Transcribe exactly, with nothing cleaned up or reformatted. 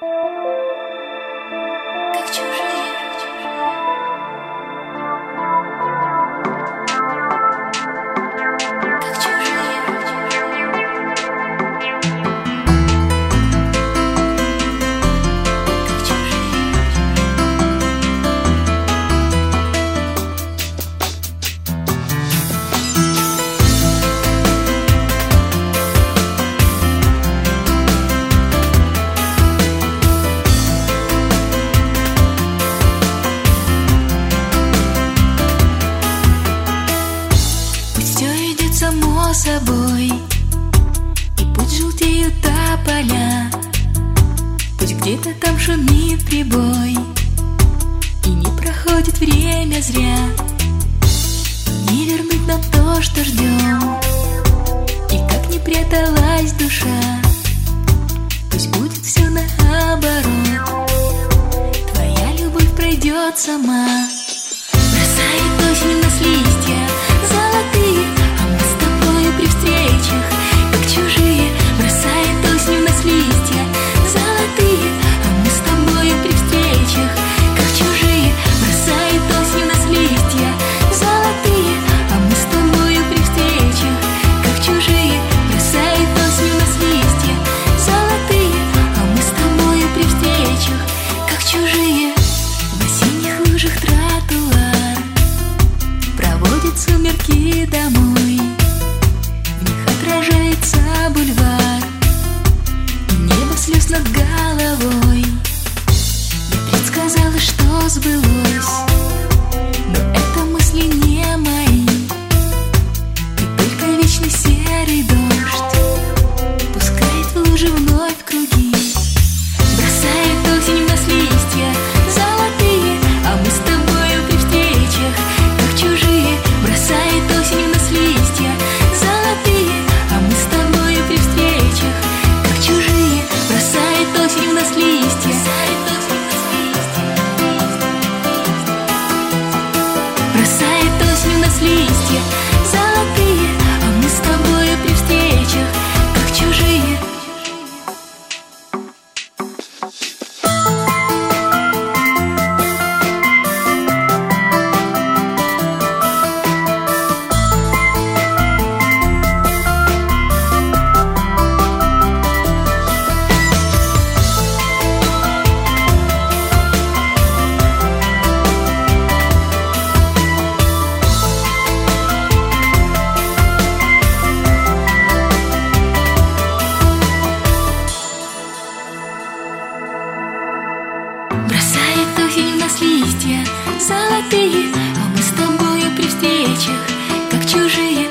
как чужие. Как чужие. Как чужие. Пусть все идет само собой, и пусть желтеют тополя, пусть где-то там шумит прибой, и не проходит время зря. Не вернуть нам то, что ждем, и как не пряталась душа, пусть будет все наоборот. Твоя любовь пройдет сама, бросает осень у нас листья золотые, а мы с тобою при встречах как чужие. Бросает осень у нас листья золотые, а мы с тобою при встречах как чужие. Бросает осень у нас листья золотые, а мы с тобою при встречах как чужие. Бросает осень у нас листья золотые, а мы с тобою при встречах как чужие. В осенних лужах тротуар проводит сумерки домой, в них отражается бульвар и небо слез над головой. Я предсказала, что сбылось, но это мысли не мои, и только вечный серый дождь пускает в лужи вновь круги. Бросает осень в нас листья золотые, а мы с тобою при встречах как чужие. Бросает осень в нас листья золотые, а мы с тобою при встречах как чужие. Бросает осень в нас листья. Бросает осень в нас листья золотые, а мы с тобою при встречах как чужие. Бросает осень в нас листья золотые, а мы с тобою при встречах как чужие.